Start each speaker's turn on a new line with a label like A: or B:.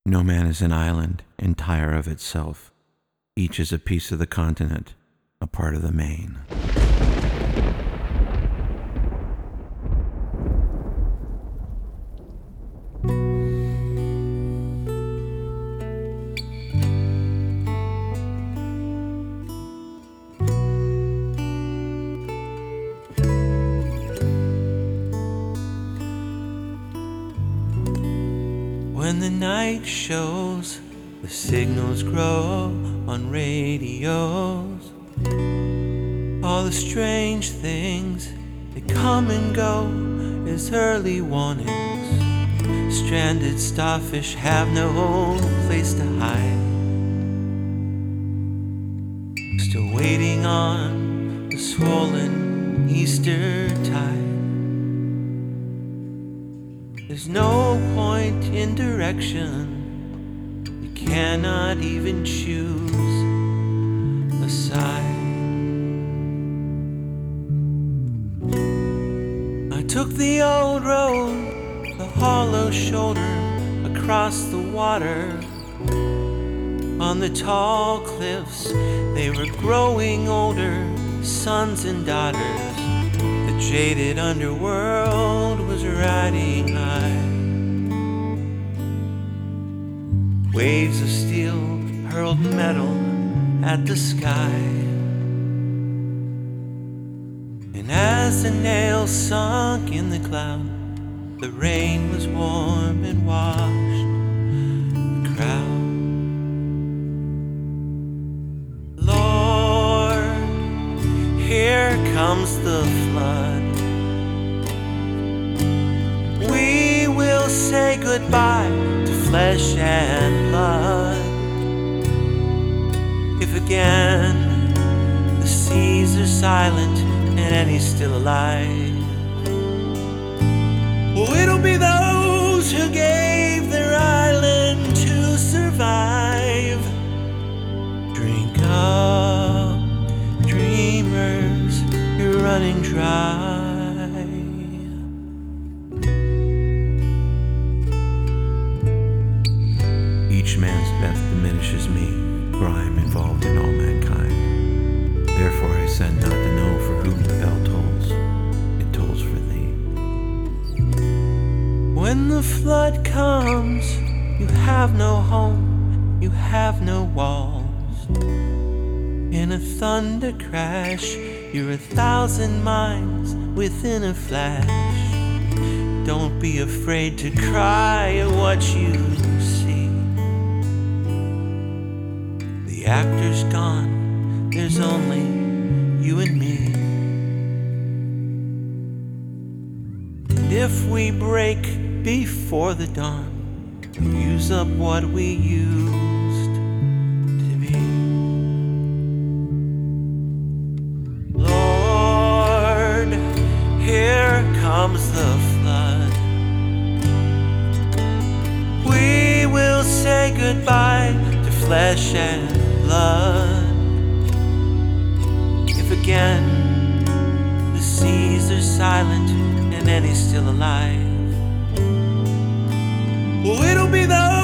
A: No man is an island, entire of itself. Each is a piece of the continent, a part of the main.
B: When the night shows, the signals grow on radios. All the strange things that come and go as early warnings. Stranded starfish have no place to hide. Still waiting on the swollen Easter tide. There's no point in direction. You cannot even choose a side. I took the old road, the hollow shoulder, across the water. On the tall cliffs, they were growing older, sons and daughters. The jaded underworld was riding high. Waves of steel hurled metal at the sky. And as the nails sunk in the cloud, the rain was warm and washed the crowd. Lord, here comes the flood. We will say goodbye to flesh and blood. If again the seas are silent and he's still alive, well, it'll be those who gave their island to survive. Drink up, dreamers, you're running dry.
A: Each man's death diminishes me, for I am involved in all mankind. Therefore I send not to know for whom the bell tolls, it tolls for thee.
B: When the flood comes, you have no home, you have no walls. In a thunder crash, you're 1,000 miles within a flash. Don't be afraid to cry at what you see. The actor's gone, there's only you and me. And if we break before the dawn, we'll use up what we used to be. Lord, here comes the flood. We will say goodbye to flesh and blood. If again the seas are silent and he's still alive, well, it'll be those